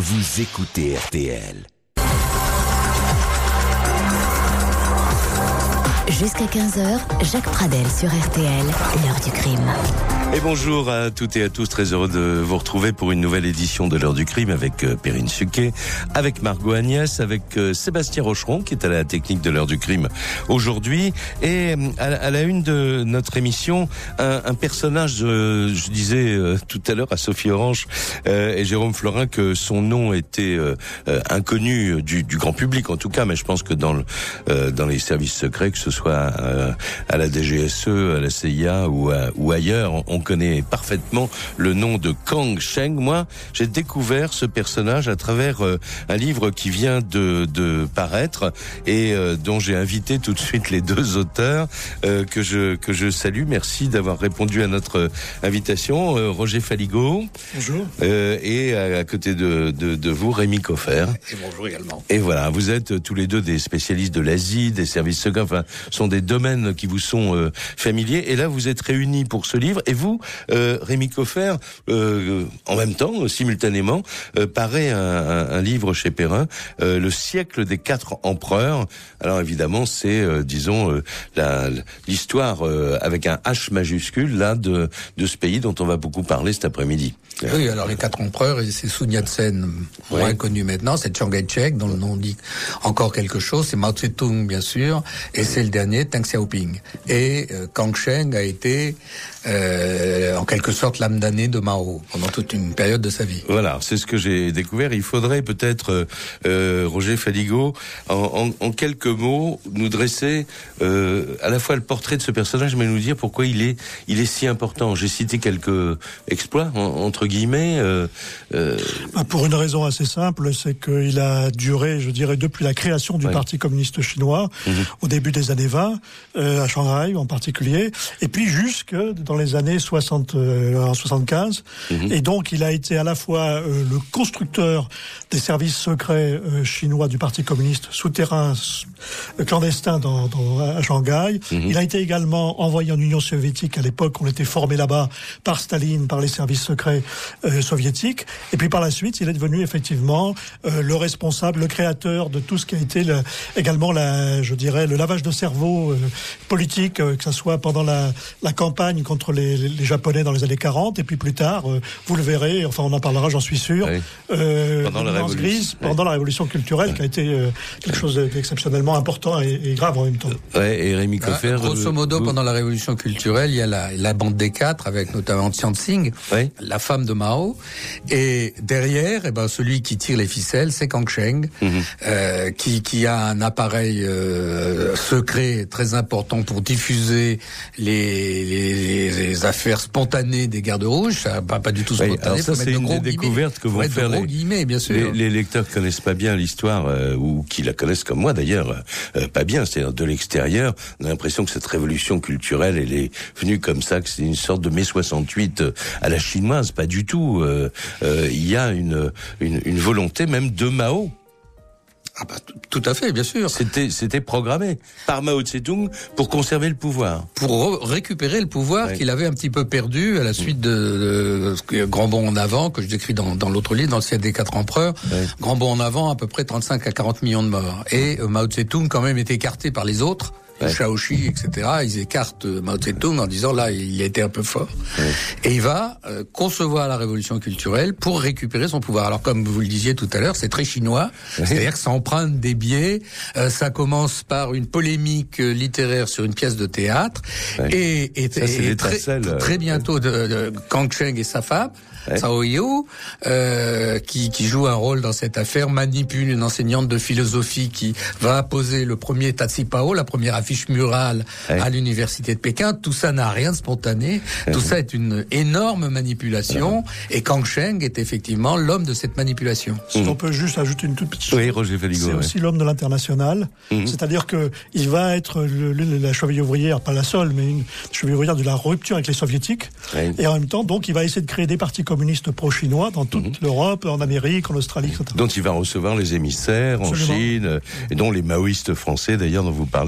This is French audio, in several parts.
Vous écoutez RTL. Jusqu'à 15h, Jacques Pradel sur RTL, l'heure du crime. Et bonjour à toutes et à tous, très heureux de vous retrouver pour une nouvelle édition de l'heure du crime avec Perrine Suquet, avec Margot Agnès, avec Sébastien Rocheron qui est à la technique de l'heure du crime aujourd'hui. Et à la une de notre émission, un personnage, je disais tout à l'heure à Sophie Orange et Jérôme Florin que son nom était inconnu du grand public en tout cas, mais je pense que dans les services secrets, que ce soit à la DGSE, à la CIA ou ailleurs, on connaît parfaitement le nom de Kang Sheng. Moi, j'ai découvert ce personnage à travers un livre qui vient de paraître et dont j'ai invité tout de suite les deux auteurs que je salue. Merci d'avoir répondu à notre invitation. Roger Faligot. Bonjour. Et à côté de vous, Rémi Coffer. Et bonjour également. Et voilà, vous êtes tous les deux des spécialistes de l'Asie, des services secrets, enfin, sont des domaines qui vous sont familiers. Et là, vous êtes réunis pour ce livre. Et vous, Rémi Coffer, en même temps, simultanément, paraît un livre chez Perrin, Le siècle des 4 empereurs. Alors évidemment, c'est, disons, l'histoire avec un H majuscule là de ce pays dont on va beaucoup parler cet après-midi. Oui, alors les 4 empereurs, c'est Sun Yat-sen, moins connu maintenant, c'est Chiang Kai-shek, dont le nom dit encore quelque chose, c'est Mao Tse-tung, bien sûr, et c'est le dernier, Deng Xiaoping. Et Kang Sheng a été en quelque sorte l'âme damnée de Mao pendant toute une période de sa vie. Voilà, c'est ce que j'ai découvert. Il faudrait peut-être, Roger Faligot, en quelques mots, nous dresser à la fois le portrait de ce personnage, mais nous dire pourquoi il est si important. J'ai cité quelques exploits, entre guillemets. Pour une raison assez simple, c'est qu'il a duré, je dirais, depuis la création du Parti communiste chinois, au début des années 20, à Shanghai en particulier, et puis jusque dans les années 75. Et donc, il a été à la fois le constructeur des services secrets chinois du Parti communiste souterrain, clandestin à Shanghai. Il a été également envoyé en Union soviétique. À l'époque, on était formé là-bas par Staline, par les services secrets soviétiques. Et puis par la suite, il est devenu effectivement le responsable, le créateur de tout ce qui a été également je dirais, le lavage de cerveau politique, que ce soit pendant la campagne contre les Japonais dans les années 40, et puis plus tard, vous le verrez, enfin on en parlera, j'en suis sûr, pendant la Révolution grise, pendant la Révolution culturelle, qui a été quelque chose d'exceptionnellement important et grave en même temps. Et Rémi Coffer, grosso modo, pendant la Révolution culturelle, il y a la bande des 4, avec notamment Tian Tsing, la femme de Mao, et derrière, celui qui tire les ficelles, c'est Kang Sheng, qui a un appareil secret très important pour diffuser les affaires spontanées des gardes rouges, ça pas du tout spontané. Alors ça, c'est une des découvertes que vont faire bien sûr. Les lecteurs qui connaissent pas bien l'histoire, ou qui la connaissent comme moi d'ailleurs, pas bien, c'est-à-dire de l'extérieur, on a l'impression que cette révolution culturelle, elle est venue comme ça, que c'est une sorte de mai 68 à la chinoise, pas du tout. Il y a une volonté même de Mao. Tout à fait, bien sûr. C'était programmé par Mao Tse-tung pour conserver le pouvoir. Pour récupérer le pouvoir qu'il avait un petit peu perdu à la suite de Grand Bond en avant, que je décris dans l'autre livre, dans le siècle des 4 empereurs. Grand Bond en avant, à peu près 35 à 40 millions de morts. Et Mao Tse-tung, quand même, est écarté par les autres. Shaoxi, etc. Ils écartent Mao Tse-tung en disant là, il a été un peu fort. Et il va concevoir la révolution culturelle pour récupérer son pouvoir. Alors, comme vous le disiez tout à l'heure, c'est très chinois. C'est-à-dire que ça emprunte des biais. Ça commence par une polémique littéraire sur une pièce de théâtre. Et très bientôt, de Kang Sheng et sa femme, Cao Yu, qui joue un rôle dans cette affaire, manipule une enseignante de philosophie qui va poser le premier Tatsipao, la première affiche murale à l'université de Pékin. Tout ça n'a rien de spontané. Tout ça est une énorme manipulation. Et Kang Sheng est effectivement l'homme de cette manipulation. Si on peut juste ajouter une toute petite chose. Oui, Roger Faligot. C'est aussi l'homme de l'international. C'est-à-dire que il va être la cheville ouvrière, pas la seule, mais une cheville ouvrière de la rupture avec les soviétiques. Et en même temps, donc, il va essayer de créer des partis communistes pro-chinois dans toute l'Europe, en Amérique, en Australie, etc. Dont il va recevoir les émissaires en Chine, et dont les maoïstes français, d'ailleurs, dont vous parlez dans le livre,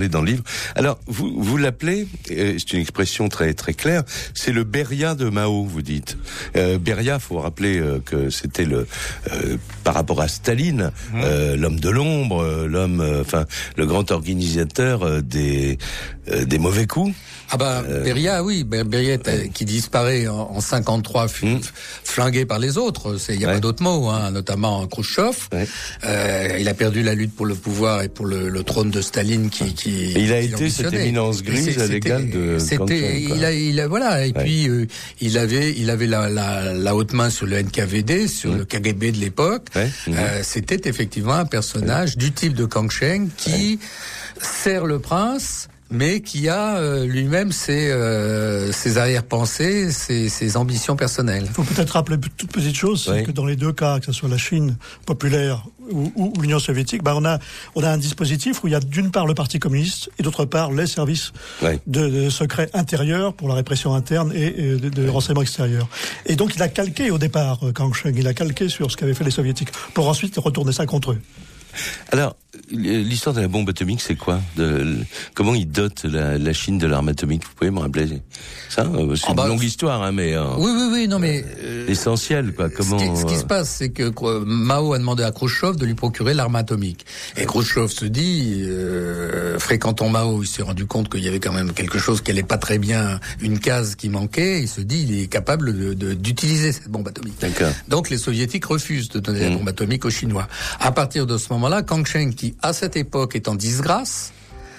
Alors, vous l'appelez, c'est une expression très très claire, c'est le Beria de Mao, vous dites. Beria, faut rappeler que c'était par rapport à Staline, l'homme de l'ombre, le grand organisateur des mauvais coups. Ah bah Beria, oui, Beria qui disparaît en 53, flingué par les autres. Il y a pas d'autre mot, hein, notamment Khrouchtchev. Il a perdu la lutte pour le pouvoir et pour le trône de Staline qui il a été cette éminence grise à l'égal de. Voilà. Et puis il avait la haute main sur le NKVD, sur le KGB de l'époque. C'était effectivement un personnage du type de Kang Sheng qui sert le prince, mais qui a lui-même ses arrière-pensées, ses ambitions personnelles. Il faut peut-être rappeler une toute petite chose, c'est que dans les deux cas, que ce soit la Chine populaire ou l'Union soviétique, on a un dispositif où il y a d'une part le Parti communiste et d'autre part les services de secrets intérieurs pour la répression interne et de renseignement extérieur. Et donc il a calqué au départ, Kang Sheng, il a calqué sur ce qu'avaient fait les soviétiques pour ensuite retourner ça contre eux. Alors, l'histoire de la bombe atomique, c'est quoi? Comment ils dotent la Chine de l'arme atomique? Vous pouvez me rappeler ça? C'est une longue histoire, hein, mais oui, non, mais essentiel, quoi. Comment ce qui se passe, c'est que Mao a demandé à Khrouchtchev de lui procurer l'arme atomique. Et Khrouchtchev se dit, fréquentant Mao, il s'est rendu compte qu'il y avait quand même quelque chose qui allait pas très bien, une case qui manquait. Il se dit, il est capable d'utiliser cette bombe atomique. D'accord. Donc les Soviétiques refusent de donner la bombe atomique aux Chinois. À partir de ce moment-là, Kang Sheng, qui à cette époque est en disgrâce,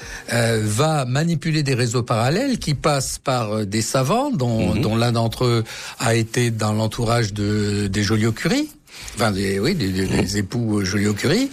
va manipuler des réseaux parallèles qui passent par des savants, dont l'un d'entre eux a été dans l'entourage des Joliot-Curie. Enfin, des époux Joliot-Curie.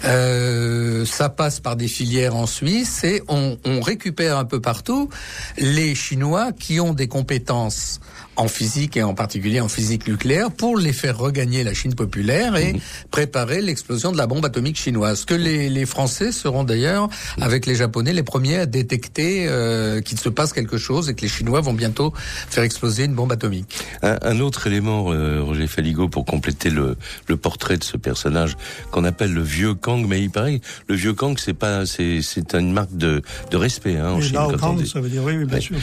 Ça passe par des filières en Suisse et on récupère un peu partout les Chinois qui ont des compétences en physique et en particulier en physique nucléaire pour les faire regagner la Chine populaire et préparer l'explosion de la bombe atomique chinoise. Que les Français seront d'ailleurs, avec les Japonais, les premiers à détecter qu'il se passe quelque chose et que les Chinois vont bientôt faire exploser une bombe atomique. Un autre élément, Roger Falligot, pour compléter le portrait de ce personnage qu'on appelle le vieux Kang, mais il paraît le vieux Kang, c'est une marque de respect, hein, en Chine. Lao Kang, ça veut dire oui, bien sûr.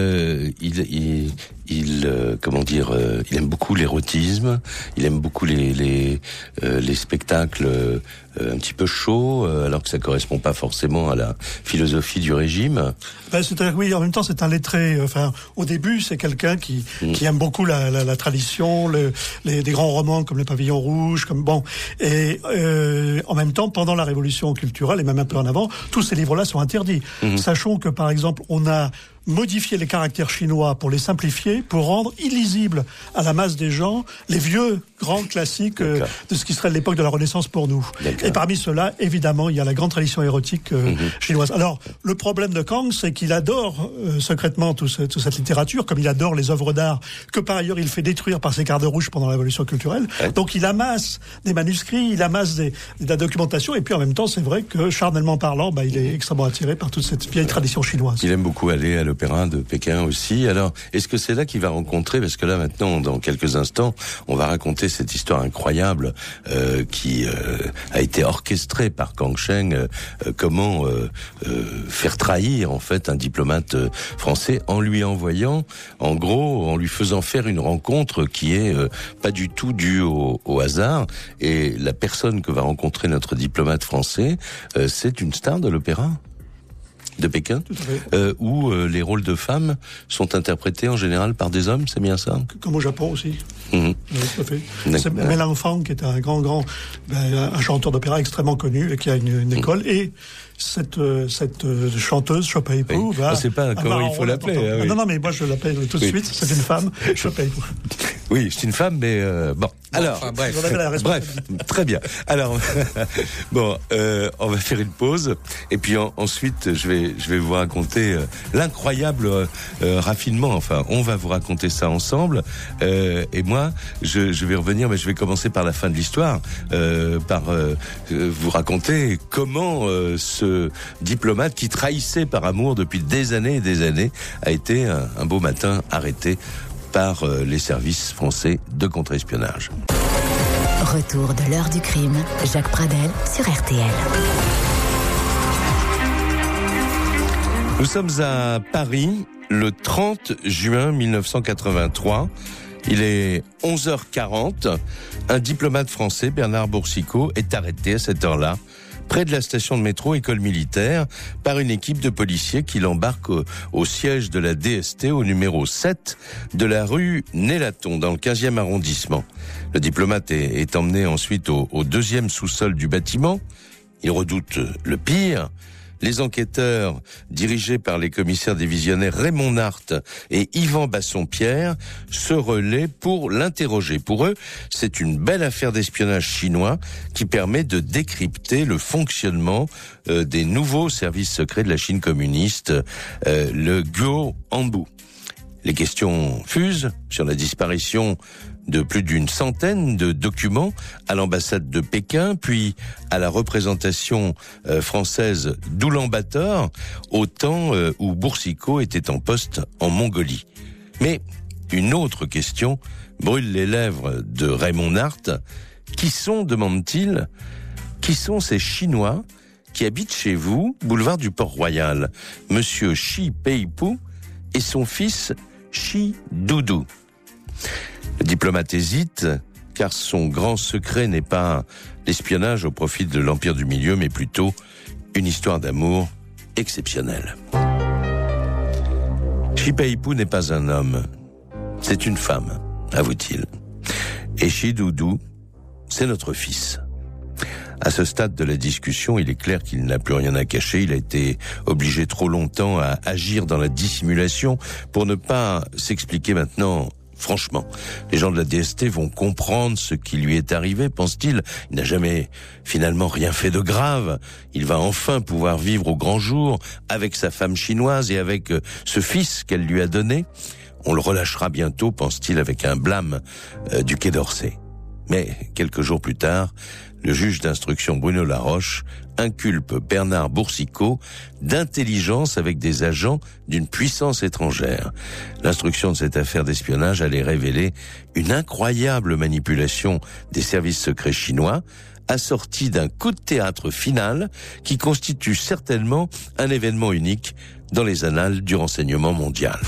Il aime beaucoup l'érotisme, il aime beaucoup les spectacles un petit peu chauds, alors que ça correspond pas forcément à la philosophie du régime. C'est-à-dire, oui, en même temps, c'est un lettré. Enfin, au début, c'est quelqu'un qui aime beaucoup la tradition, des grands romans comme Le Pavillon Rouge, Et en même temps, pendant la Révolution culturelle et même un peu en avant, tous ces livres-là sont interdits. Sachons que, par exemple, on a modifier les caractères chinois pour les simplifier, pour rendre illisibles à la masse des gens les vieux grands classiques de ce qui serait l'époque de la Renaissance pour nous. Et parmi ceux-là, évidemment, il y a la grande tradition érotique chinoise. Alors, le problème de Kang, c'est qu'il adore secrètement toute cette littérature, comme il adore les œuvres d'art, que par ailleurs il fait détruire par ses gardes rouges pendant la Révolution culturelle. Donc il amasse des manuscrits, il amasse de la documentation, et puis en même temps, c'est vrai que, charnellement parlant, il est extrêmement attiré par toute cette vieille tradition chinoise. Il aime beaucoup aller à l'opéra de Pékin aussi. Alors, est-ce que c'est là qu'il va rencontrer, parce que là maintenant, dans quelques instants, on va raconter cette histoire incroyable qui a été orchestrée par Kang Sheng, comment faire trahir en fait un diplomate français en lui envoyant, en gros, en lui faisant faire une rencontre qui est pas du tout due au hasard. Et la personne que va rencontrer notre diplomate français, c'est une star de l'opéra de Pékin, où les rôles de femmes sont interprétés en général par des hommes, c'est bien ça? Comme au Japon aussi. Oui, tout à fait. C'est Mélan Fang qui est un un chanteur d'opéra extrêmement connu et qui a une école, et cette chanteuse Chopeipo va... Je sais pas comment il faut l'appeler. Non, mais moi je l'appelle tout de suite, c'est une femme, Chopeipo. Oui, c'est une femme, mais bon. Alors, bref, très bien. Alors, on va faire une pause, et puis ensuite, je vais vous raconter l'incroyable raffinement. Enfin, on va vous raconter ça ensemble. Et moi, je vais revenir, mais je vais commencer par la fin de l'histoire, par vous raconter comment ce diplomate qui trahissait par amour depuis des années et des années a été un beau matin arrêté par les services français de contre-espionnage. Retour de l'heure du crime, Jacques Pradel sur RTL. Nous sommes à Paris, le 30 juin 1983. Il est 11h40. Un diplomate français, Bernard Boursicot, est arrêté à cette heure-là, près de la station de métro École Militaire, par une équipe de policiers qui l'embarque au siège de la DST au numéro 7 de la rue Nélaton, dans le 15e arrondissement. Le diplomate est emmené ensuite au deuxième sous-sol du bâtiment. Il redoute le pire. Les enquêteurs, dirigés par les commissaires divisionnaires Raymond Nart et Yvan Basson-Pierre, se relaient pour l'interroger. Pour eux, c'est une belle affaire d'espionnage chinois qui permet de décrypter le fonctionnement des nouveaux services secrets de la Chine communiste, le Guohanbu. Les questions fusent sur la disparition de plus d'une centaine de documents à l'ambassade de Pékin, puis à la représentation française d'Oulan-Bator, au temps où Boursicot était en poste en Mongolie. Mais une autre question brûle les lèvres de Raymond Nart. Qui sont, demande-t-il, qui sont ces Chinois qui habitent chez vous, boulevard du Port-Royal, Monsieur Shi Peipu et son fils Shi Doudou? Le diplomate hésite, car son grand secret n'est pas l'espionnage au profit de l'Empire du Milieu, mais plutôt une histoire d'amour exceptionnelle. Shi Peipu n'est pas un homme, c'est une femme, avoue-t-il. Et Shi Doudou, c'est notre fils. À ce stade de la discussion, il est clair qu'il n'a plus rien à cacher. Il a été obligé trop longtemps à agir dans la dissimulation pour ne pas s'expliquer maintenant. Franchement, les gens de la DST vont comprendre ce qui lui est arrivé, pense-t-il. Il n'a jamais finalement rien fait de grave. Il va enfin pouvoir vivre au grand jour avec sa femme chinoise et avec ce fils qu'elle lui a donné. On le relâchera bientôt, pense-t-il, avec un blâme du Quai d'Orsay. Mais quelques jours plus tard, le juge d'instruction Bruno Laroche inculpe Bernard Boursicot d'intelligence avec des agents d'une puissance étrangère. L'instruction de cette affaire d'espionnage allait révéler une incroyable manipulation des services secrets chinois, assortie d'un coup de théâtre final qui constitue certainement un événement unique dans les annales du renseignement mondial.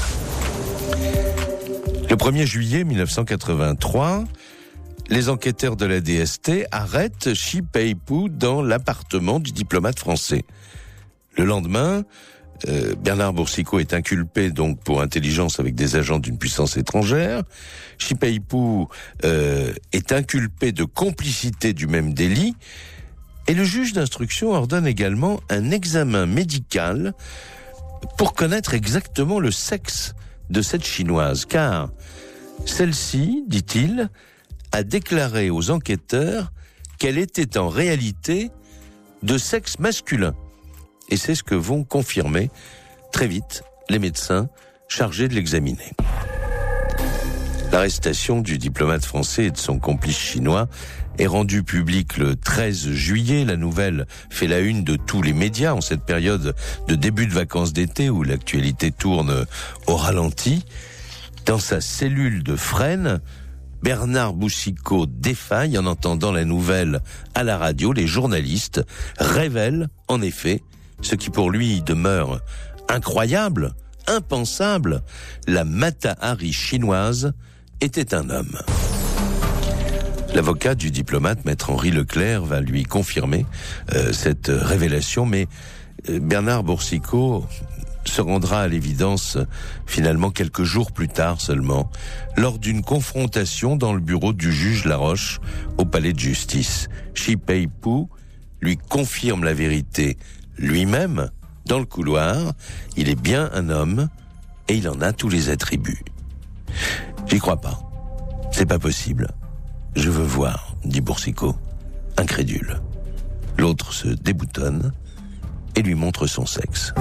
Le 1er juillet 1983, les enquêteurs de la DST arrêtent Shi Peipu dans l'appartement du diplomate français. Le lendemain, Bernard Boursicot est inculpé donc pour intelligence avec des agents d'une puissance étrangère. Shi Peipu est inculpé de complicité du même délit. Et le juge d'instruction ordonne également un examen médical pour connaître exactement le sexe de cette Chinoise. Car celle-ci, dit-il, a déclaré aux enquêteurs qu'elle était en réalité de sexe masculin. Et c'est ce que vont confirmer très vite les médecins chargés de l'examiner. L'arrestation du diplomate français et de son complice chinois est rendue publique le 13 juillet. La nouvelle fait la une de tous les médias en cette période de début de vacances d'été où l'actualité tourne au ralenti. Dans sa cellule de Fresnes, Bernard Boursicot défaille en entendant la nouvelle à la radio. Les journalistes révèlent en effet ce qui pour lui demeure incroyable, impensable. La Mata Hari chinoise était un homme. L'avocat du diplomate, maître Henri Leclerc, va lui confirmer cette révélation, mais Bernard Boursicot se rendra à l'évidence finalement quelques jours plus tard seulement, lors d'une confrontation dans le bureau du juge Laroche au palais de justice. Shi Peipu lui confirme la vérité lui-même dans le couloir. Il est bien un homme et il en a tous les attributs. J'y crois pas. C'est pas possible. Je veux voir, dit Boursicot, incrédule. L'autre se déboutonne et lui montre son sexe.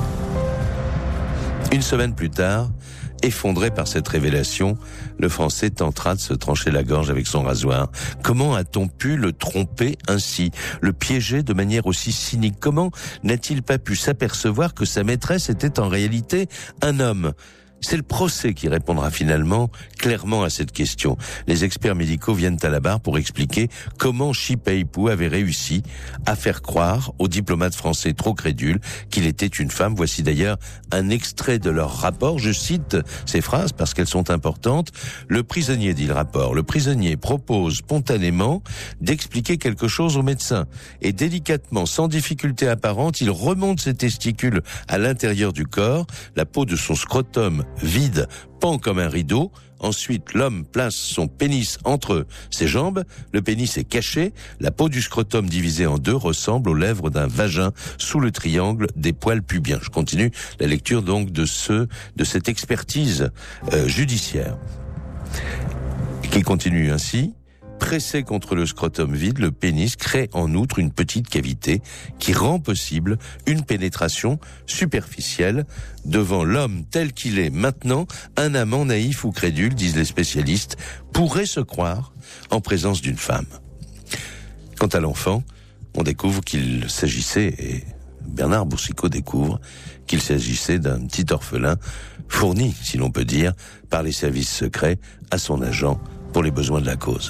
Une semaine plus tard, effondré par cette révélation, le Français tentera de se trancher la gorge avec son rasoir. Comment a-t-on pu le tromper ainsi, le piéger de manière aussi cynique? Comment n'a-t-il pas pu s'apercevoir que sa maîtresse était en réalité un homme? C'est le procès qui répondra finalement clairement à cette question. Les experts médicaux viennent à la barre pour expliquer comment Shi Pei-pu avait réussi à faire croire aux diplomates français trop crédules qu'il était une femme. Voici d'ailleurs un extrait de leur rapport. Je cite ces phrases parce qu'elles sont importantes. Le prisonnier, dit le rapport, le prisonnier propose spontanément d'expliquer quelque chose au médecin. Et délicatement, sans difficulté apparente, il remonte ses testicules à l'intérieur du corps. La peau de son scrotum vide pend comme un rideau. Ensuite, l'homme place son pénis entre ses jambes. Le pénis est caché. La peau du scrotum divisée en deux ressemble aux lèvres d'un vagin sous le triangle des poils pubiens. Je continue la lecture donc de cette expertise judiciaire qui continue ainsi. Pressé contre le scrotum vide, le pénis crée en outre une petite cavité qui rend possible une pénétration superficielle. Devant l'homme tel qu'il est maintenant, un amant naïf ou crédule, disent les spécialistes, pourrait se croire en présence d'une femme. Quant à l'enfant, on découvre qu'il s'agissait, et Bernard Boursicot découvre qu'il s'agissait d'un petit orphelin fourni, si l'on peut dire, par les services secrets à son agent pour les besoins de la cause.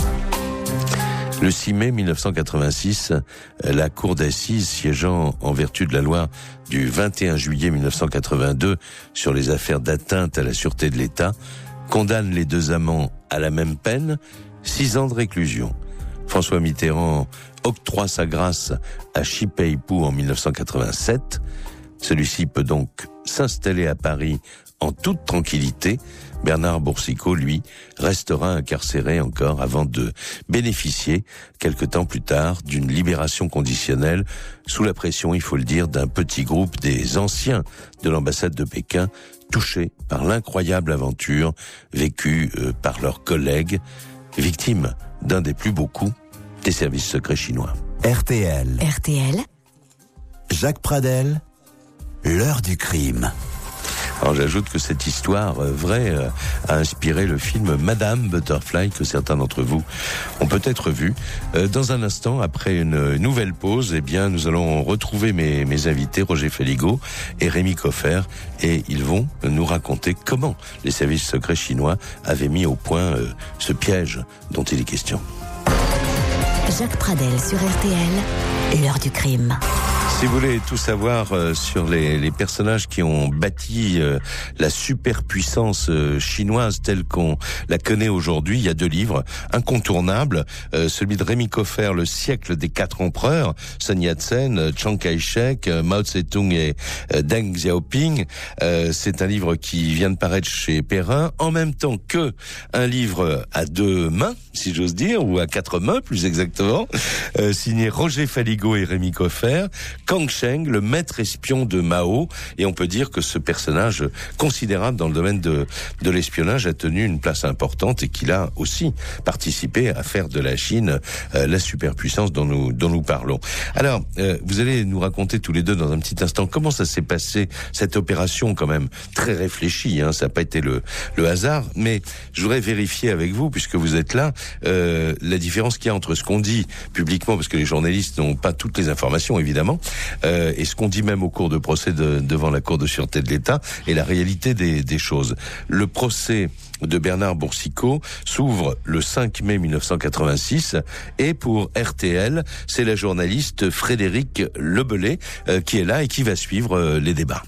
Le 6 mai 1986, la cour d'assises siégeant en vertu de la loi du 21 juillet 1982 sur les affaires d'atteinte à la sûreté de l'État condamne les deux amants à la même peine, 6 ans de réclusion. François Mitterrand octroie sa grâce à Shi Pei-pu en 1987. Celui-ci peut donc s'installer à Paris en toute tranquillité. Bernard Boursicot, lui, restera incarcéré encore avant de bénéficier, quelque temps plus tard, d'une libération conditionnelle sous la pression, il faut le dire, d'un petit groupe des anciens de l'ambassade de Pékin, touchés par l'incroyable aventure vécue par leurs collègues, victimes d'un des plus beaux coups des services secrets chinois. RTL. RTL. Jacques Pradel, l'heure du crime. Alors j'ajoute que cette histoire vraie a inspiré le film Madame Butterfly que certains d'entre vous ont peut-être vu. Dans un instant, après une nouvelle pause, eh bien nous allons retrouver mes invités Roger Felligo et Rémi Coffer, et ils vont nous raconter comment les services secrets chinois avaient mis au point ce piège dont il est question. Jacques Pradel sur RTL, l'heure du crime. Si vous voulez tout savoir sur les personnages qui ont bâti la superpuissance chinoise telle qu'on la connaît aujourd'hui, il y a 2 livres incontournables. Celui de Rémi Coffer, Le siècle des 4 empereurs, Sun Yat-sen, Chiang Kai-shek, Mao Tse-tung et Deng Xiaoping. C'est un livre qui vient de paraître chez Perrin, en même temps que un livre à 2 mains, si j'ose dire, ou à 4 mains plus exactement, signé Roger Felligo et Rémi Coffer. Kang Sheng, le maître espion de Mao, et on peut dire que ce personnage considérable dans le domaine de l'espionnage a tenu une place importante et qu'il a aussi participé à faire de la Chine la superpuissance dont nous parlons. Alors, vous allez nous raconter tous les deux dans un petit instant comment ça s'est passé, cette opération quand même très réfléchie, hein, ça n'a pas été le hasard, mais je voudrais vérifier avec vous, puisque vous êtes là, la différence qu'il y a entre ce qu'on dit publiquement, parce que les journalistes n'ont pas toutes les informations évidemment, et ce qu'on dit même au cours de procès devant la Cour de sûreté de l'État, et la réalité des choses. Le procès de Bernard Boursicot s'ouvre le 5 mai 1986, et pour RTL, c'est la journaliste Frédéric Lebellet qui est là et qui va suivre les débats.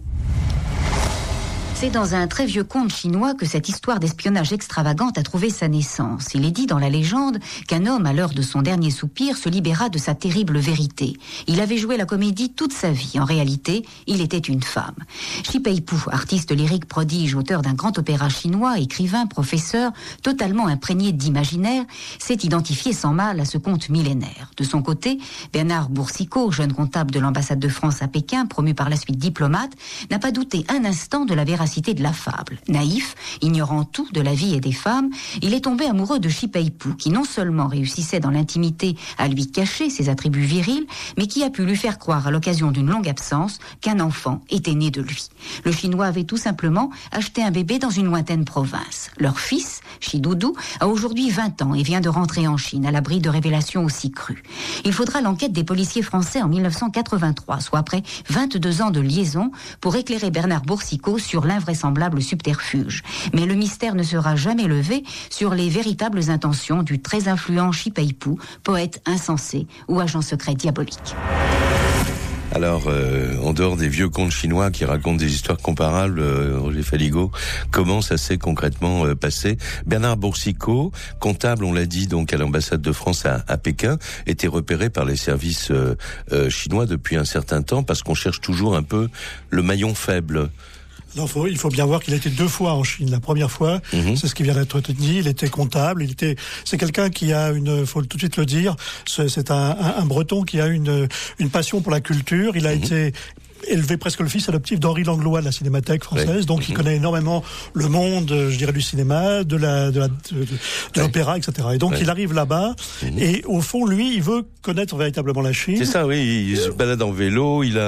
C'est dans un très vieux conte chinois que cette histoire d'espionnage extravagante a trouvé sa naissance. Il est dit dans la légende qu'un homme, à l'heure de son dernier soupir, se libéra de sa terrible vérité. Il avait joué la comédie toute sa vie. En réalité, il était une femme. Shi Pei-pu, artiste lyrique prodige, auteur d'un grand opéra chinois, écrivain, professeur, totalement imprégné d'imaginaire, s'est identifié sans mal à ce conte millénaire. De son côté, Bernard Boursicot, jeune comptable de l'ambassade de France à Pékin, promu par la suite diplomate, n'a pas douté un instant de la véracité de la fable. Naïf, ignorant tout de la vie et des femmes, il est tombé amoureux de Shi Pei-pu, qui non seulement réussissait dans l'intimité à lui cacher ses attributs virils, mais qui a pu lui faire croire à l'occasion d'une longue absence qu'un enfant était né de lui. Le Chinois avait tout simplement acheté un bébé dans une lointaine province. Leur fils, Shi Doudou, a aujourd'hui 20 ans et vient de rentrer en Chine à l'abri de révélations aussi crues. Il faudra l'enquête des policiers français en 1983, soit après 22 ans de liaison, pour éclairer Bernard Boursicot sur l'involution d'invraisemblables subterfuges. Mais le mystère ne sera jamais levé sur les véritables intentions du très influent Shi Peipu, poète insensé ou agent secret diabolique. Alors, en dehors des vieux contes chinois qui racontent des histoires comparables, Roger Faligot, comment ça s'est concrètement passé? Bernard Boursicot, comptable, on l'a dit, donc à l'ambassade de France à Pékin, était repéré par les services chinois depuis un certain temps parce qu'on cherche toujours un peu le maillon faible. Non, il faut bien voir qu'il a été 2 fois en Chine. La première fois, c'est ce qui vient d'être dit, il était comptable, c'est quelqu'un qui a faut tout de suite le dire, c'est un Breton qui a une passion pour la culture. Il a été élevé presque le fils adoptif d'Henri Langlois de la Cinémathèque française, donc il connaît énormément le monde, je dirais, du cinéma, de l'opéra, etc. Et donc il arrive là-bas, et au fond, lui, il veut connaître véritablement la Chine. C'est ça, oui, il se balade en vélo, il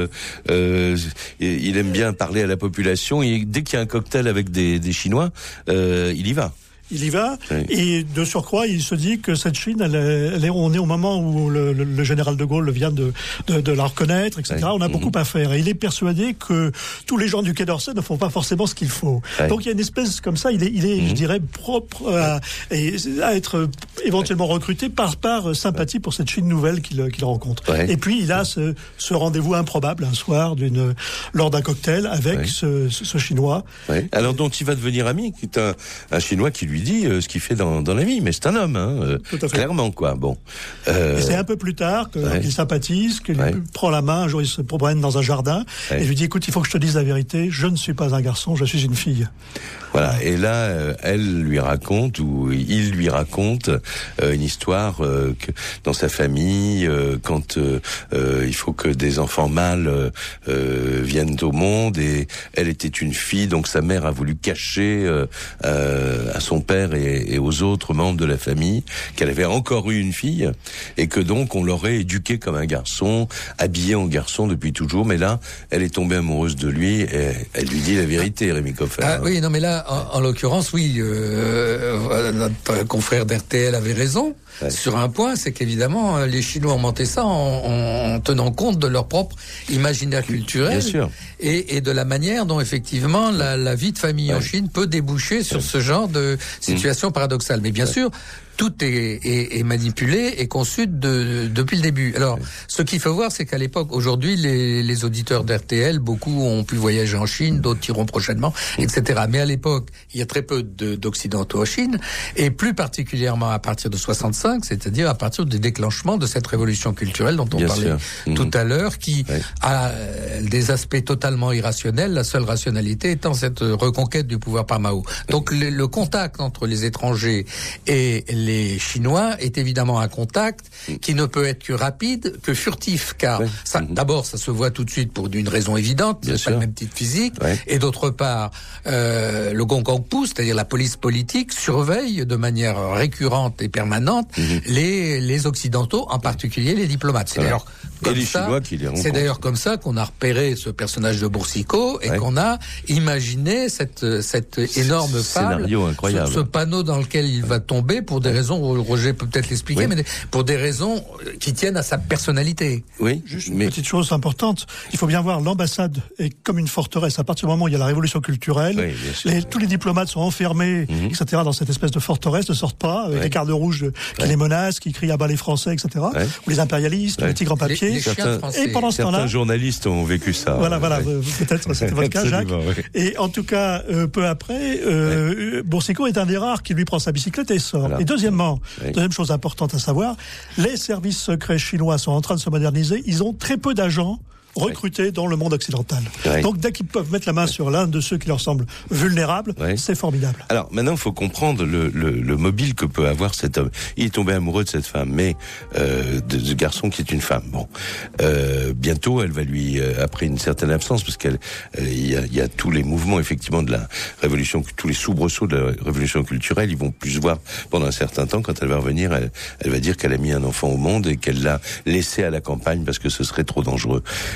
aime bien parler à la population, et dès qu'il y a un cocktail avec des Chinois, il y va. Il y va, et de surcroît, il se dit que cette Chine, on est au moment où le général de Gaulle vient de la reconnaître, etc. On a beaucoup à faire, et il est persuadé que tous les gens du Quai d'Orsay ne font pas forcément ce qu'il faut. Donc il y a une espèce comme ça, il est je dirais, propre à être éventuellement recruté par sympathie pour cette Chine nouvelle qu'il rencontre. Et puis il a ce rendez-vous improbable un soir lors d'un cocktail avec ce Chinois. Alors dont il va devenir ami, qui est un Chinois qui lui dit ce qu'il fait dans la vie, mais c'est un homme, clairement, quoi. Bon. Et c'est un peu plus tard qu'il sympathise, qu'il lui prend la main. Un jour, il se promène dans un jardin et lui dit, écoute, il faut que je te dise la vérité. Je ne suis pas un garçon, je suis une fille. Voilà. Et là, il lui raconte une histoire que dans sa famille, quand il faut que des enfants mâles viennent au monde, et elle était une fille, donc sa mère a voulu cacher à son père et aux autres membres de la famille qu'elle avait encore eu une fille, et que donc on l'aurait éduquée comme un garçon, habillée en garçon depuis toujours. Mais là, elle est tombée amoureuse de lui, et elle lui dit la vérité, Rémi Coffin. Ah oui, non mais là, en l'occurrence, oui, notre confrère d'RTL avait raison. Sur un point, c'est qu'évidemment, les Chinois ont monté ça en tenant compte de leur propre imaginaire culturel. Bien sûr. Et de la manière dont, effectivement, la vie de famille en Chine peut déboucher sur ce genre de situation paradoxale. Mais bien sûr, tout est manipulé et conçu depuis le début. Alors, ce qu'il faut voir, c'est qu'à l'époque, aujourd'hui, les auditeurs d'RTL, beaucoup ont pu voyager en Chine, d'autres iront prochainement, etc. Mais à l'époque, il y a très peu d'occidentaux en Chine, et plus particulièrement à partir de 65, c'est-à-dire à partir du déclenchement de cette révolution culturelle dont on parlait tout à l'heure, qui a des aspects totalement irrationnels, la seule rationalité étant cette reconquête du pouvoir par Mao. Donc le contact entre les étrangers et les Chinois est évidemment un contact qui ne peut être que rapide, que furtif, car d'abord ça se voit tout de suite pour une raison évidente, c'est pas le même type physique, et d'autre part le Gongangpu, c'est-à-dire la police politique, surveille de manière récurrente et permanente les Occidentaux, en particulier les diplomates. C'est d'ailleurs comme ça qu'on a repéré ce personnage de Boursicot et qu'on a imaginé cette énorme scénario incroyable, ce panneau dans lequel il va tomber pour des raisons, Roger peut peut-être l'expliquer, mais pour des raisons qui tiennent à sa personnalité. Oui, juste une petite chose importante, il faut bien voir, l'ambassade est comme une forteresse. À partir du moment où il y a la révolution culturelle, tous les diplomates sont enfermés, etc., dans cette espèce de forteresse, ne sortent pas, avec les gardes rouges qui les menacent, qui crient à bas les Français, etc., ou les impérialistes, les tigres en papier. Et pendant ce temps-là, certains journalistes ont vécu ça. Voilà, peut-être c'était votre cas, Jacques. Et en tout cas, peu après, Boursicot est un des rares qui lui prend sa bicyclette et sort. Et deuxième chose importante à savoir, les services secrets chinois sont en train de se moderniser. Ils ont très peu d'agents recrutés dans le monde occidental. Donc dès qu'ils peuvent mettre la main sur l'un de ceux qui leur semblent vulnérables, c'est formidable. Alors maintenant, il faut comprendre le mobile que peut avoir cet homme. Il est tombé amoureux de cette femme, mais de ce garçon qui est une femme. Bon, bientôt, elle va lui, après une certaine absence, parce il y a tous les mouvements effectivement de la révolution, tous les soubresauts de la révolution culturelle, ils vont plus se voir pendant un certain temps. Quand elle va revenir, elle va dire qu'elle a mis un enfant au monde et qu'elle l'a laissé à la campagne parce que ce serait trop dangereux.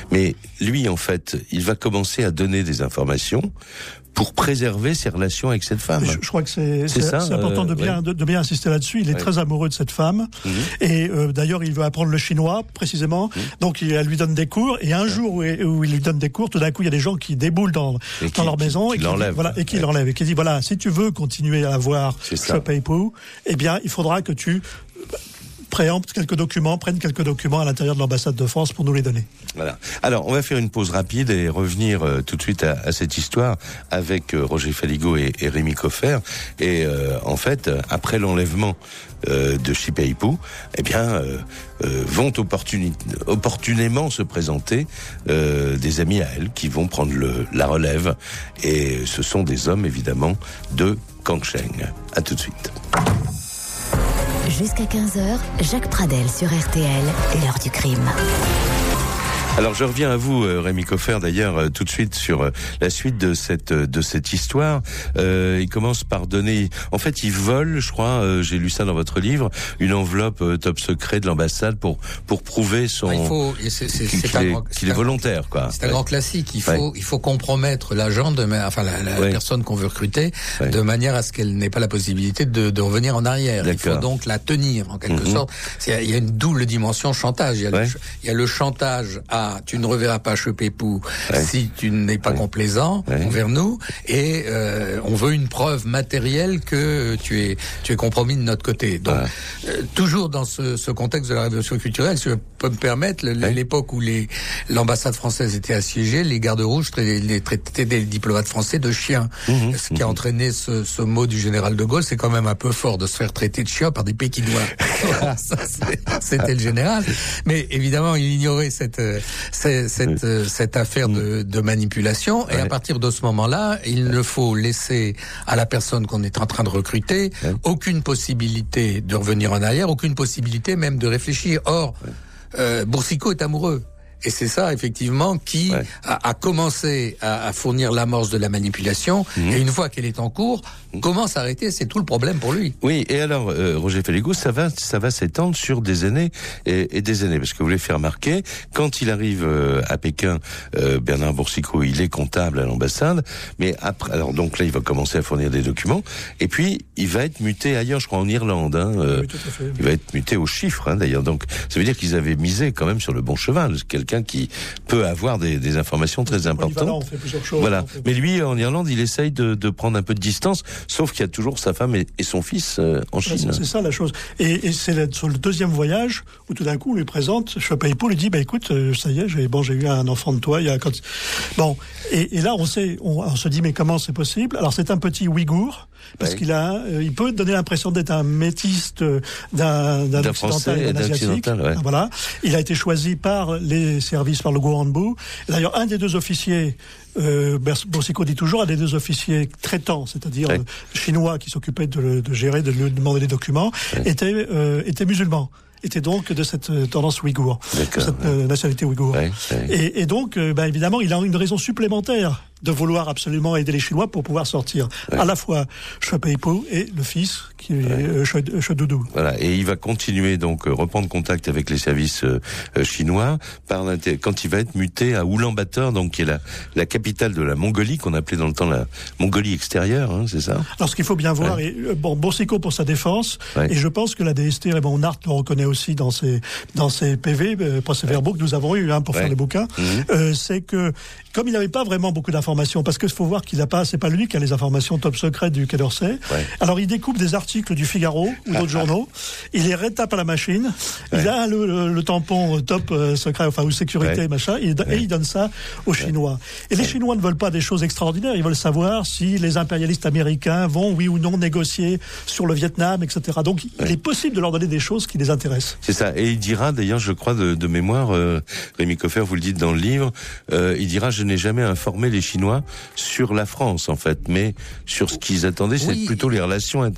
Mais lui, en fait, il va commencer à donner des informations pour préserver ses relations avec cette femme. Je crois que c'est important de bien insister là-dessus. Il est très amoureux de cette femme. Et d'ailleurs, il veut apprendre le chinois, précisément. Donc, elle lui donne des cours. Et un jour où il lui donne des cours, tout d'un coup, il y a des gens qui déboulent dans leur maison et qui l'enlèvent. Et qui dit, voilà, si tu veux continuer à avoir Shui Pei Pu, eh bien, il faudra que tu prennent quelques documents à l'intérieur de l'ambassade de France pour nous les donner. Voilà. Alors, on va faire une pause rapide et revenir tout de suite à cette histoire avec Roger Faligot et Rémi Coffer. Et en fait, après l'enlèvement de Shui Pei Pu, eh bien, vont opportunément se présenter des amis à elle qui vont prendre la relève. Et ce sont des hommes, évidemment, de Kangsheng. À tout de suite. Jusqu'à 15h, Jacques Pradel sur RTL, l'heure du crime. Alors je reviens à vous, Rémi Coffer, d'ailleurs, tout de suite sur la suite de cette histoire. Il commence par donner... En fait, il vole, je crois, j'ai lu ça dans votre livre, une enveloppe top secret de l'ambassade pour prouver qu'il est volontaire, quoi. C'est un grand classique. Il faut compromettre l'agent, la personne qu'on veut recruter, de manière à ce qu'elle n'ait pas la possibilité de revenir en arrière. D'accord. Il faut donc la tenir, en quelque sorte. Il y a une double dimension chantage. Il y a le chantage à tu ne reverras pas Shui Pei Pu si tu n'es pas complaisant envers nous, et on veut une preuve matérielle que tu es compromis de notre côté. Donc toujours dans ce contexte de la révolution culturelle, si je peux me permettre, l'époque où l'ambassade française était assiégée, les gardes rouges traitaient des diplomates français de chiens. Ce qui a entraîné ce mot du général de Gaulle. C'est quand même un peu fort de se faire traiter de chien par des Pékinois. C'était le général. Mais évidemment, il ignorait cette affaire de manipulation, et à partir de ce moment-là, il ne faut laisser à la personne qu'on est en train de recruter aucune possibilité de revenir en arrière, aucune possibilité même de réfléchir. Or, Boursicot est amoureux. Et c'est ça, effectivement, qui a commencé à fournir l'amorce de la manipulation. Et une fois qu'elle est en cours, comment s'arrêter? C'est tout le problème pour lui. Oui, et alors, Roger Faligot, ça va s'étendre sur des années et des années. Parce que vous voulez faire remarquer, quand il arrive à Pékin, Bernard Boursicot, il est comptable à l'ambassade. Mais après, alors donc là, il va commencer à fournir des documents. Et puis, il va être muté ailleurs, je crois, en Irlande. Oui, tout à fait. Il va être muté aux chiffres, d'ailleurs. Donc, ça veut dire qu'ils avaient misé quand même sur le bon cheval. Quelqu'un qui peut avoir des informations très importantes. On fait plusieurs choses. Voilà. Mais lui, en Irlande, il essaye de prendre un peu de distance, sauf qu'il y a toujours sa femme et son fils en Chine. C'est ça la chose. Et c'est sur le deuxième voyage où tout d'un coup, on lui présente, Shui Pei Pu lui dit, écoute, ça y est, j'ai eu un enfant de toi. Et là, on se dit, mais comment c'est possible? Alors, c'est un petit Ouïghour, parce il peut donner l'impression d'être un métis d'un occidental et d'un asiatique. Voilà. Il a été choisi par les services, par le Guohanbu. D'ailleurs, un des deux officiers, Boursicot dit toujours, un des deux officiers traitants, c'est-à-dire chinois qui s'occupaient de gérer, de lui demander les documents, était musulman. Était donc de cette tendance ouïghour, de cette nationalité ouïghour. Et donc, évidemment, il a une raison supplémentaire de vouloir absolument aider les Chinois pour pouvoir sortir à la fois Shui Pei Pu et le fils qui est Shui Doudou. Voilà, et il va continuer donc reprendre contact avec les services chinois quand il va être muté à Oulan-Bator, donc qui est la capitale de la Mongolie, qu'on appelait dans le temps la Mongolie extérieure, c'est ça? Alors ce qu'il faut bien voir, Boursicot pour sa défense, et je pense que la DST Raymond Nart le reconnaît aussi dans ses PV, procès-verbaux que nous avons eu pour faire les bouquins, c'est que comme il n'avait pas vraiment beaucoup d'informations, parce qu'il faut voir c'est pas lui qui a les informations top secrètes du Quai d'Orsay. Alors il découpe des articles du Figaro ou d'autres journaux, il les rétape à la machine, il a le tampon top secret, ou sécurité, machin, et il donne ça aux Chinois. Et les Chinois ne veulent pas des choses extraordinaires, ils veulent savoir si les impérialistes américains vont, oui ou non, négocier sur le Vietnam, etc. Donc il est possible de leur donner des choses qui les intéressent. C'est ça, et il dira, d'ailleurs, je crois de mémoire, Rémi Coffer, vous le dites dans le livre, il dira, je n'ai jamais informé les Chinois sur la France, en fait, mais sur ce qu'ils attendaient, c'est plutôt les relations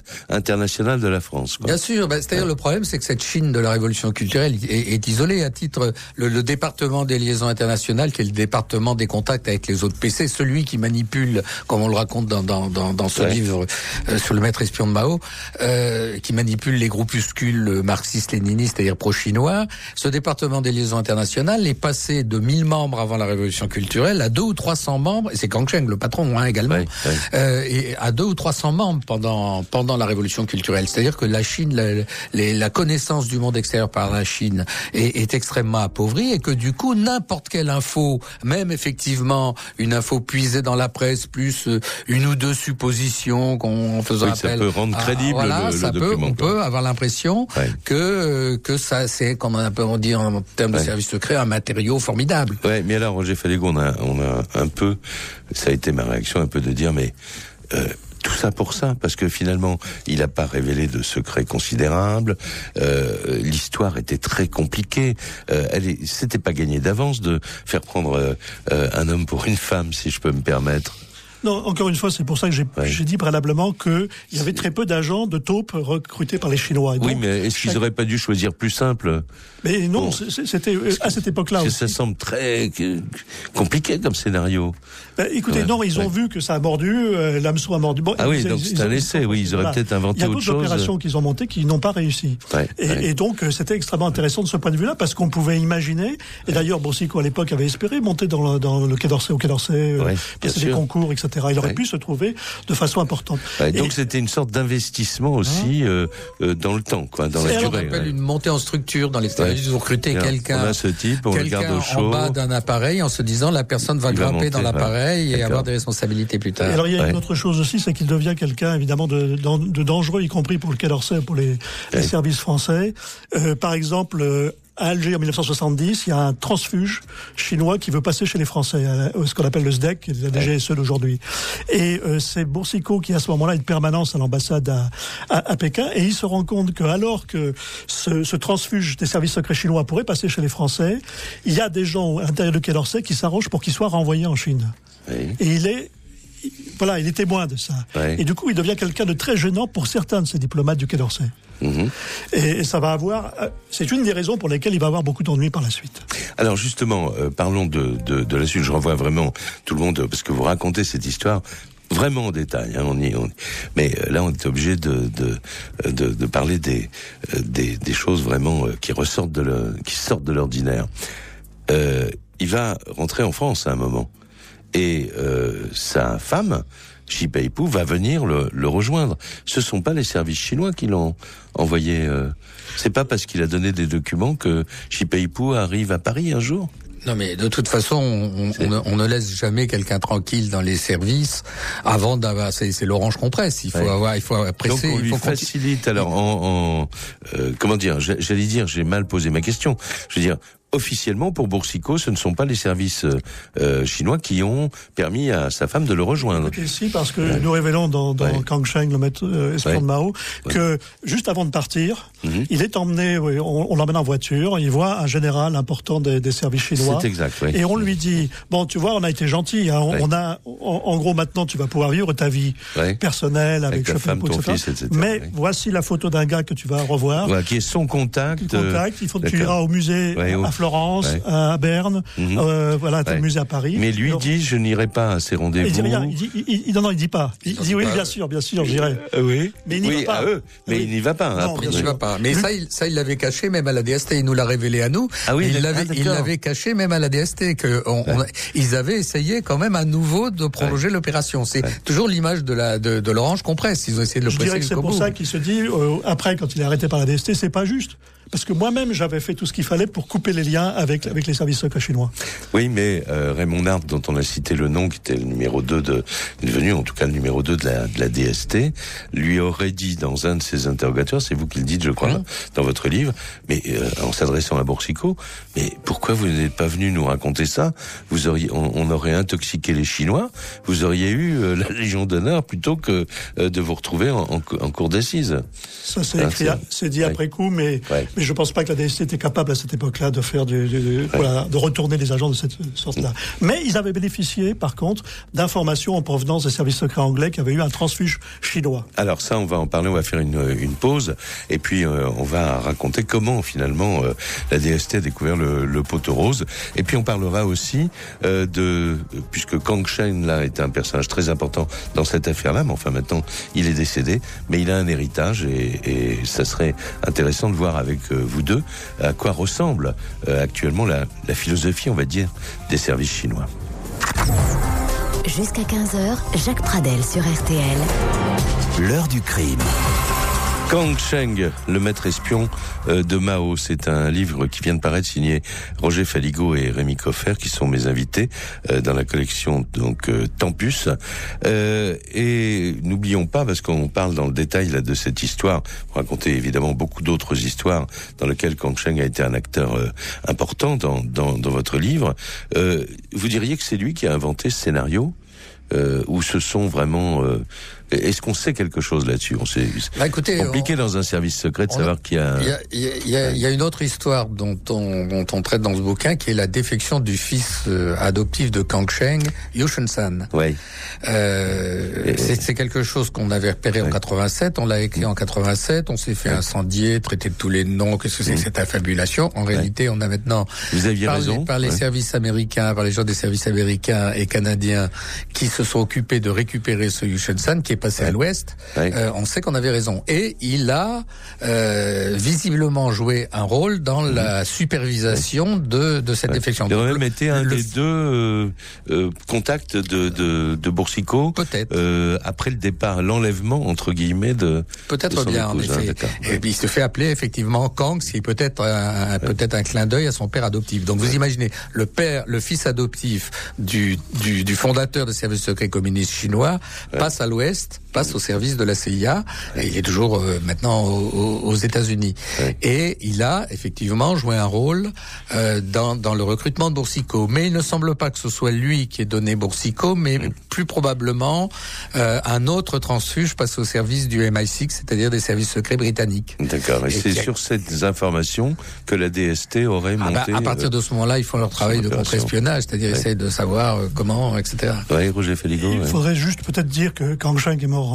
international de la France, quoi. Bien sûr, c'est-à-dire le problème, c'est que cette Chine de la révolution culturelle est isolée. À titre, le département des liaisons internationales, qui est le département des contacts avec les autres PC, celui qui manipule, comme on le raconte dans ce livre sur le maître espion de Mao, qui manipule les groupuscules marxistes-léninistes, c'est-à-dire pro-chinois. Ce département des liaisons internationales est passé de 1000 membres avant la révolution culturelle à 200 ou 300 membres, et c'est Kang Cheng, le patron, également, et à 200 ou 300 membres pendant la révolution culturelle. C'est-à-dire que la Chine, la connaissance du monde extérieur par la Chine est extrêmement appauvrie, et que du coup, n'importe quelle info, même effectivement une info puisée dans la presse, plus une ou deux suppositions qu'on faisant appel, ça peut rendre crédible le document. On peut avoir l'impression que ça, c'est, comme on dit en termes de service secret, un matériau formidable. Ouais, mais alors, Roger Falego, on a un peu, ça a été ma réaction, un peu de dire, mais tout ça pour ça, parce que finalement, il n'a pas révélé de secrets considérables. L'histoire était très compliquée. C'était pas gagné d'avance de faire prendre un homme pour une femme, si je peux me permettre. Non, encore une fois, c'est pour ça que j'ai dit préalablement qu'il y avait très peu d'agents de taupes recrutés par les Chinois. Donc, oui, mais est-ce qu'ils n'auraient pas dû choisir plus simple? Mais non, c'était à cette époque-là aussi. Ça semble très compliqué comme scénario. Écoutez, non, ils ont vu que ça a mordu, l'hameçon a mordu. Bon, donc c'est un essai, ils auraient peut-être inventé autre chose. Il y a d'autres opérations qu'ils ont montées qui n'ont pas réussi. Et donc, c'était extrêmement intéressant de ce point de vue-là, parce qu'on pouvait imaginer, et d'ailleurs, Boursicot à l'époque avait espéré monter dans le Quai d'Orsay, au Quai d'Orsay, passer des concours, etc. Il aurait pu se trouver de façon importante. Donc c'était une sorte d'investissement aussi dans le temps, quoi, dans la durée. On appelle une montée en structure dans les services. Vous recrutez quelqu'un, on a ce type, on le garde au chaud, en bas d'un appareil, en se disant la personne va grimper dans l'appareil et avoir des responsabilités plus tard. Et alors il y a une autre chose aussi, c'est qu'il devient quelqu'un évidemment de dangereux, y compris pour le Quai d'Orsay, pour les services français. Par exemple, à Alger, en 1970, il y a un transfuge chinois qui veut passer chez les Français, ce qu'on appelle le SDEC, qui est la DGSE d'aujourd'hui. Et c'est Boursicot qui, à ce moment-là, a une permanence à l'ambassade à Pékin, et il se rend compte que, alors que ce transfuge des services secrets chinois pourrait passer chez les Français, il y a des gens à l'intérieur du Quai d'Orsay qui s'arrangent pour qu'il soit renvoyé en Chine. Et il est témoin de ça. Et du coup, il devient quelqu'un de très gênant pour certains de ces diplomates du Quai d'Orsay. Et ça va c'est une des raisons pour lesquelles il va avoir beaucoup d'ennuis par la suite. Alors justement, parlons de la suite. Je renvoie vraiment tout le monde, parce que vous racontez cette histoire vraiment en détail, mais là on est obligé de parler des choses vraiment qui sortent de l'ordinaire. Il va rentrer en France à un moment, et sa femme, Shi Peipu, va venir le rejoindre. Ce sont pas les services chinois qui l'ont envoyé. C'est pas parce qu'il a donné des documents que Shi Peipu arrive à Paris un jour. Non, mais de toute façon, on ne laisse jamais quelqu'un tranquille dans les services avant d'avoir. C'est l'orange qu'on presse. Il faut presser. Donc on lui facilite. Alors, comment dire, j'allais dire, j'ai mal posé ma question. Je veux dire, officiellement, pour Boursicot, ce ne sont pas les services chinois qui ont permis à sa femme de le rejoindre. Si, parce que nous révélons dans Kang Cheng, le maître espion de Mao, que juste avant de partir, il est emmené, on l'emmène en voiture, il voit un général important des services chinois. C'est exact, et on lui dit, bon, tu vois, on a été gentil, hein, en gros, maintenant, tu vas pouvoir vivre ta vie personnelle avec ta femme, ton fils, etc. Mais voici la photo d'un gars que tu vas revoir. Voilà, qui est son contact. Il faut que tu iras au musée à Florence, à Berne, t'as le musée à Paris. Mais lui dit, je n'irai pas à ces rendez-vous. Il dit rien, il dit pas. Il dit oui, bien sûr, j'irai. Mais il n'y va pas. Mais il n'y va pas. Non, il n'y va pas. Mais ça, il l'avait caché même à la DST. Il nous l'a révélé à nous. Ah oui, il l'avait caché même à la DST. Ils avaient essayé quand même à nouveau de prolonger l'opération. C'est toujours l'image de l'orange qu'on presse. Ils ont essayé de le presser. Je dirais que c'est pour ça qu'il se dit, après, quand il est arrêté par la DST, c'est pas juste. Parce que moi-même, j'avais fait tout ce qu'il fallait pour couper les liens avec les services secrets chinois. Oui, mais Raymond Nart, dont on a cité le nom, qui était le numéro 2 devenu en tout cas le numéro 2 de la DST, lui aurait dit dans un de ses interrogatoires, c'est vous qui le dites, je crois, dans votre livre, mais en s'adressant à Boursicot, mais pourquoi vous n'êtes pas venu nous raconter ça? On aurait intoxiqué les Chinois, vous auriez eu la Légion d'honneur plutôt que de vous retrouver en cour d'assises. Ça c'est écrit, c'est dit après coup, mais Mais je pense pas que la DST était capable à cette époque-là de faire de retourner les agents de cette sorte-là. Mais ils avaient bénéficié, par contre, d'informations en provenance des services secrets anglais qui avaient eu un transfuge chinois. Alors ça, on va en parler, on va faire une pause, et puis on va raconter comment finalement la DST a découvert le poteau rose. Et puis on parlera aussi puisque Kang Sheng là est un personnage très important dans cette affaire-là, mais enfin maintenant il est décédé, mais il a un héritage et ça serait intéressant de voir avec vous deux à quoi ressemble actuellement la philosophie, on va dire, des services chinois. Jusqu'à 15h, Jacques Pradel sur RTL. L'heure du crime. Kang Sheng, le maître espion de Mao, c'est un livre qui vient de paraître signé Roger Faligot et Rémi Coffer, qui sont mes invités dans la collection donc Tempus. Et n'oublions pas, parce qu'on parle dans le détail là de cette histoire, pour raconter évidemment beaucoup d'autres histoires dans lesquelles Kang Sheng a été un acteur important dans votre livre. Vous diriez que c'est lui qui a inventé ce scénario, ou ce sont vraiment... Est-ce qu'on sait quelque chose là-dessus? C'est compliqué dans un service secret de savoir qu'il y a... Il y a une autre histoire dont on traite dans ce bouquin, qui est la défection du fils adoptif de Kang Sheng, Yu Shun-san. Oui. C'est quelque chose qu'on avait repéré en 87, on l'a écrit en 87, on s'est fait incendier, traiter de tous les noms, qu'est-ce que c'est que cette affabulation? En réalité, on a maintenant... Vous aviez raison. Par les services américains, par les gens des services américains et canadiens qui se sont occupés de récupérer ce Yu Shun-san, qui est passé à l'Ouest, on sait qu'on avait raison. Et il a visiblement joué un rôle dans la supervision de cette défection. Il aurait même été un des deux contacts de Boursicot. Peut-être. Après le départ, l'enlèvement, entre guillemets, peut-être bien, en effet. Et puis il se fait appeler effectivement Kang, ce qui est peut-être un clin d'œil à son père adoptif. Donc vous imaginez, le fils adoptif du fondateur des services secrets communistes chinois passe à l'Ouest, passe au service de la CIA, et il est toujours maintenant aux États-Unis. Et il a effectivement joué un rôle dans le recrutement de Boursicot. Mais il ne semble pas que ce soit lui qui ait donné Boursicot, mais plus probablement un autre transfuge passe au service du MI6, c'est-à-dire des services secrets britanniques. D'accord. Et c'est sur ces informations que la DST aurait monté... à partir de ce moment-là, ils font leur travail de contre-espionnage, c'est-à-dire essayer de savoir comment, etc. Oui, Roger Faligot. Il faudrait juste peut-être dire que Kang Sheng est mort en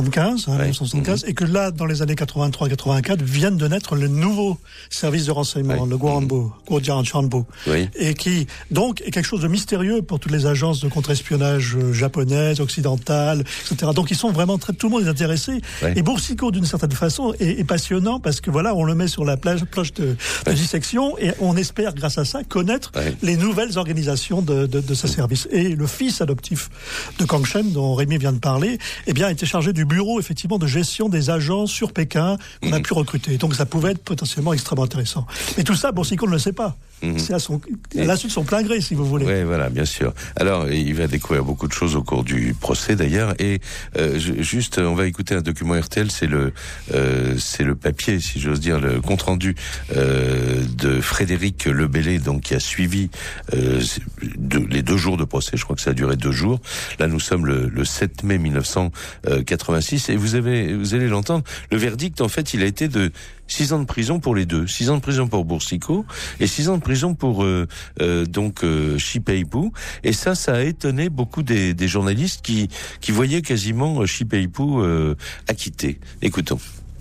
1975, et que là, dans les années 83-84, viennent de naître le nouveau service de renseignement, le Guojianchanbo, et qui, donc, est quelque chose de mystérieux pour toutes les agences de contre-espionnage japonaises, occidentales, etc. Donc, ils sont vraiment tout le monde est intéressé. Et Boursicot, d'une certaine façon, est passionnant parce que voilà, on le met sur la plage de dissection et on espère, grâce à ça, connaître les nouvelles organisations de ce service. Et le fils adoptif de Kang Sheng, dont Rémi vient de parler, eh bien, était chargé du bureau, effectivement, de gestion des agents sur Pékin qu'on a pu recruter. Donc, ça pouvait être potentiellement extrêmement intéressant. Mais tout ça, Boursicot ne le sait pas. C'est à la suite de son plein gré, si vous voulez. Oui, voilà, bien sûr. Alors, il va découvrir beaucoup de choses au cours du procès, d'ailleurs. Et juste, on va écouter un document RTL. C'est le papier, si j'ose dire, le compte rendu de Frédéric Lebellé, donc qui a suivi les 2 jours de procès. Je crois que ça a duré 2 jours. Là, nous sommes le 7 mai 1986, et vous allez l'entendre. Le verdict, en fait, il a été de 6 ans de prison pour les deux. 6 ans de prison pour Boursicot et 6 ans de prison pour Shi Peipu. Et ça a étonné beaucoup des journalistes qui voyaient quasiment Shi Peipu acquitté. Écoutons.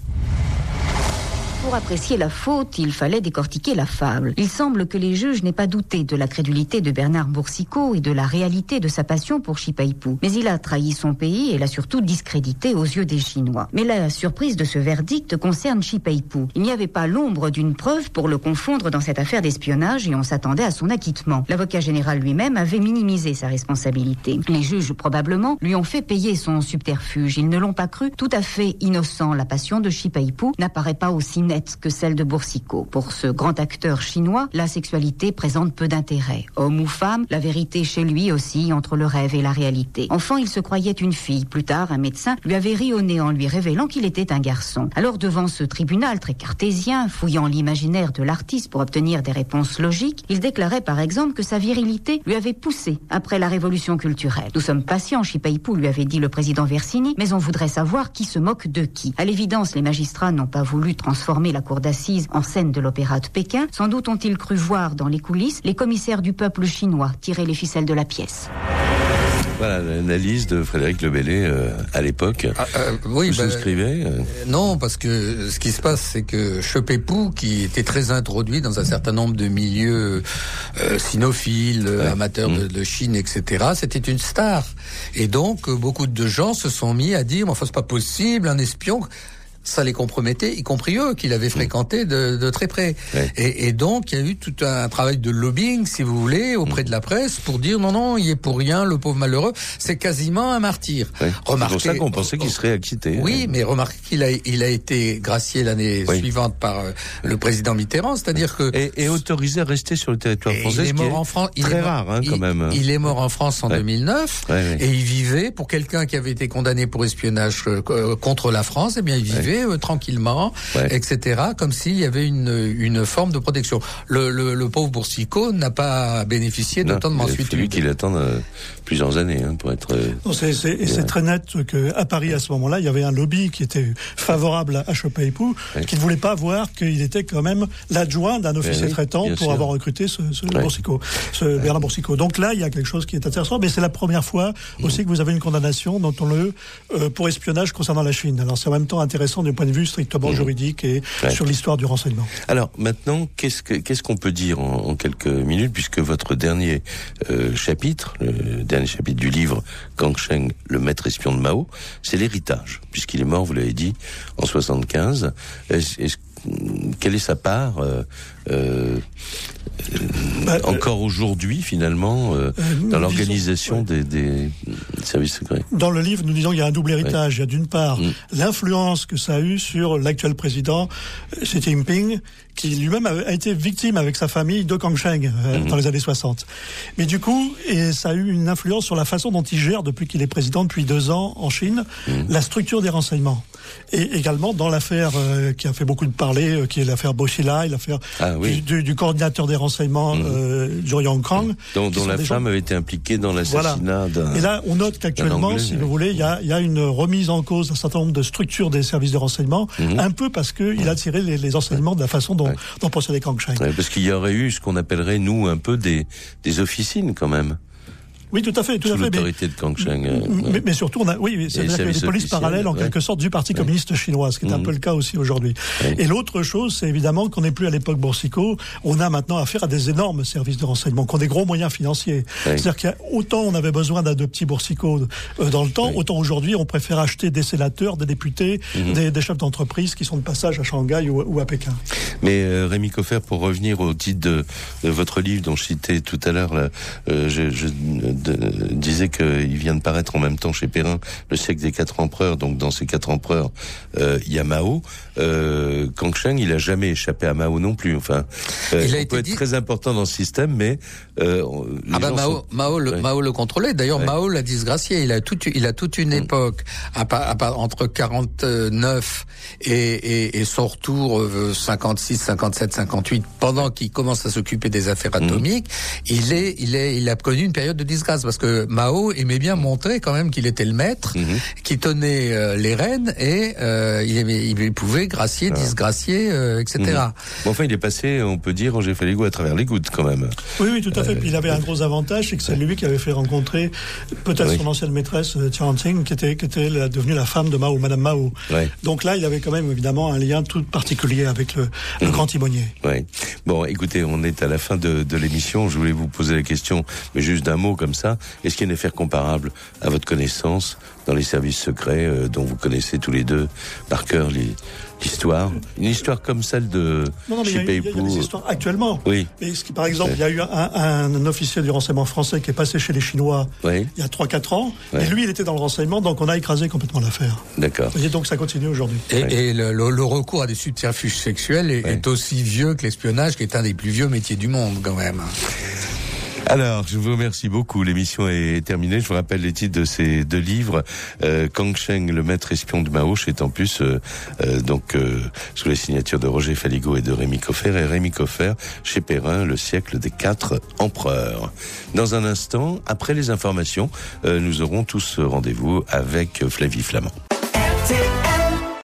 Pour apprécier la faute, il fallait décortiquer la fable. Il semble que les juges n'aient pas douté de la crédulité de Bernard Boursicot et de la réalité de sa passion pour Shi Peipu. Mais il a trahi son pays et l'a surtout discrédité aux yeux des Chinois. Mais la surprise de ce verdict concerne Shi Peipu. Il n'y avait pas l'ombre d'une preuve pour le confondre dans cette affaire d'espionnage et on s'attendait à son acquittement. L'avocat général lui-même avait minimisé sa responsabilité. Les juges, probablement, lui ont fait payer son subterfuge. Ils ne l'ont pas cru tout à fait innocent. La passion de Shi Peipu n'apparaît pas aussi nette que celle de Boursicot. Pour ce grand acteur chinois, la sexualité présente peu d'intérêt. Homme ou femme, la vérité chez lui oscille entre le rêve et la réalité. Enfant, il se croyait une fille. Plus tard, un médecin lui avait ri au nez en lui révélant qu'il était un garçon. Alors, devant ce tribunal très cartésien, fouillant l'imaginaire de l'artiste pour obtenir des réponses logiques, il déclarait par exemple que sa virilité lui avait poussé après la révolution culturelle. Nous sommes patients, Shi Peipu, lui avait dit le président Versini, mais on voudrait savoir qui se moque de qui. À l'évidence, les magistrats n'ont pas voulu transformer transformé la cour d'assises en scène de l'opéra de Pékin, sans doute ont-ils cru voir dans les coulisses les commissaires du peuple chinois tirer les ficelles de la pièce. Voilà l'analyse de Frédéric Lebellé à l'époque. Oui, vous souscrivez Non, parce que ce qui se passe, c'est que Shepei-Pu, qui était très introduit dans un certain nombre de milieux sinophiles, amateurs de Chine, etc., c'était une star. Et donc, beaucoup de gens se sont mis à dire, enfin, c'est pas possible, un espion... Ça les compromettait, y compris eux, qui l'avaient fréquenté de très près. Ouais. Et donc, il y a eu tout un travail de lobbying, si vous voulez, auprès de la presse, pour dire non, il est pour rien, le pauvre malheureux. C'est quasiment un martyr. Ouais. C'est pour ça qu'on pensait qu'il serait acquitté. Oui, mais remarquez qu'il a été gracié l'année suivante par le président Mitterrand, c'est-à-dire que... Et autorisé à rester sur le territoire français, il est mort en France. Très rare, quand même. Il est mort en France en 2009, et il vivait, pour quelqu'un qui avait été condamné pour espionnage contre la France, eh bien, il vivait tranquillement, etc., comme s'il y avait une forme de protection. Le pauvre Boursicot n'a pas bénéficié d'autant de mensuétude. C'est lui qui l'attend plusieurs années pour être... C'est très net qu'à Paris, à ce moment-là, il y avait un lobby qui était favorable à Shepei-Pu, qui ne voulait pas voir qu'il était quand même l'adjoint d'un officier traitant pour avoir recruté ce Boursicot, Bernard Boursicot. Donc là, il y a quelque chose qui est intéressant, mais c'est la première fois aussi que vous avez une condamnation, notons-le, pour espionnage concernant la Chine. Alors c'est en même temps intéressant du point de vue strictement juridique et sur l'histoire du renseignement. Alors maintenant, qu'est-ce qu'on peut dire en quelques minutes, puisque votre dernier chapitre, le dernier chapitre du livre Kang Sheng, le maître espion de Mao, c'est l'héritage, puisqu'il est mort, vous l'avez dit, en 75. Quelle est sa part encore aujourd'hui, finalement, dans l'organisation des services secrets? Dans le livre, nous disons qu'il y a un double héritage. Il y a d'une part l'influence que ça a eu sur l'actuel président Xi Jinping, qui lui-même a été victime avec sa famille de Kang Sheng dans les années 60. Mais du coup, ça a eu une influence sur la façon dont il gère, depuis qu'il est président depuis 2 ans en Chine, la structure des renseignements. Et également dans l'affaire qui a fait beaucoup de parler, qui est l'affaire Bo Xilai, l'affaire du coordinateur des renseignements Zhou Yongkang, dont la femme avait été impliquée dans l'assassinat d'un... Et là, on note qu'actuellement, si vous voulez, il y a une remise en cause d'un certain nombre de structures des services de renseignement, un peu parce qu'il a tiré les enseignements de la façon dont procédait Kang Sheng. Parce qu'il y aurait eu ce qu'on appellerait, nous, un peu des officines, quand même. Oui, tout à fait. Sous l'autorité de Kang Sheng. Mais surtout, c'est-à-dire qu'il y a des polices parallèles, en quelque sorte, du Parti communiste chinois, ce qui est un peu le cas aussi aujourd'hui. Et l'autre chose, c'est évidemment qu'on n'est plus à l'époque Boursicot, on a maintenant affaire à des énormes services de renseignement, qui ont des gros moyens financiers. C'est-à-dire qu'il y a autant on avait besoin d'un de petits Boursicot dans le temps, autant aujourd'hui on préfère acheter des sénateurs, des députés, des chefs d'entreprise qui sont de passage à Shanghai ou à Pékin. Mais Rémi Coffert, pour revenir au titre de votre livre dont je citais tout à l'heure, disait qu'il vient de paraître en même temps chez Perrin, Le siècle des 4 empereurs. Donc dans ces 4 empereurs, il y a Mao. Kang Sheng, il a jamais échappé à Mao non plus. Enfin, il peut être très important dans ce système, mais Mao le contrôlait. D'ailleurs, Mao l'a disgracié. Il a toute une époque entre 49 et son retour 56, 57, 58, pendant qu'il commence à s'occuper des affaires atomiques, il a connu une période de disgrâce, parce que Mao aimait bien montrer quand même qu'il était le maître, qui tenait les rênes, et il pouvait gracier, disgracier, etc. Bon, enfin, il est passé, on peut dire, Roger Faligo à travers les gouttes quand même. Oui, tout à fait. Puis il avait un gros avantage, c'est que c'est lui qui avait fait rencontrer peut-être son ancienne maîtresse Tianqing, qui était devenue la femme de Mao, Madame Mao. Donc là, il avait quand même évidemment un lien tout particulier avec le grand timonier. Bon, écoutez, on est à la fin de l'émission. Je voulais vous poser la question, mais juste d'un mot comme ça. Est-ce qu'il y a une affaire comparable à votre connaissance dans les services secrets dont vous connaissez tous les deux par cœur l'histoire, une histoire comme celle de Shepei-Pu? Il y a des histoires actuellement. Oui. Mais par exemple, il y a eu un officier du renseignement français qui est passé chez les Chinois il y a 3-4 ans, et lui, il était dans le renseignement, donc on a écrasé complètement l'affaire. D'accord. Et donc ça continue aujourd'hui. Et le recours à des subterfuges sexuels est aussi vieux que l'espionnage, qui est un des plus vieux métiers du monde, quand même. Alors, je vous remercie beaucoup. L'émission est terminée. Je vous rappelle les titres de ces 2 livres. Kang Sheng, le maître espion de Mao, chez Tempus, sous la signature de Roger Faligo et de Rémi Coffert. Et Rémi Coffert, chez Perrin, Le siècle des 4 empereurs. Dans un instant, après les informations, nous aurons tous rendez-vous avec Flavie Flamand.